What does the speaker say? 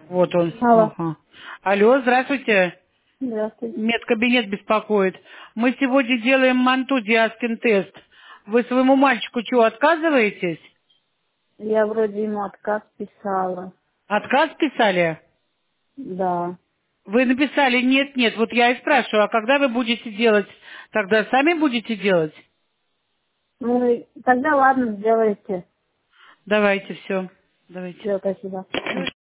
Вот он. Алло. Ага. Алло, здравствуйте. Здравствуйте. Медкабинет беспокоит. Мы сегодня делаем манту диаскин тест. Вы своему мальчику что, отказываетесь? Я вроде ему отказ писала. Отказ писали? Да. Вы написали нет. Вот я и спрашиваю, а когда вы будете делать? Тогда сами будете делать? Ну, тогда ладно, сделайте. Давайте все. Давайте. Все, спасибо.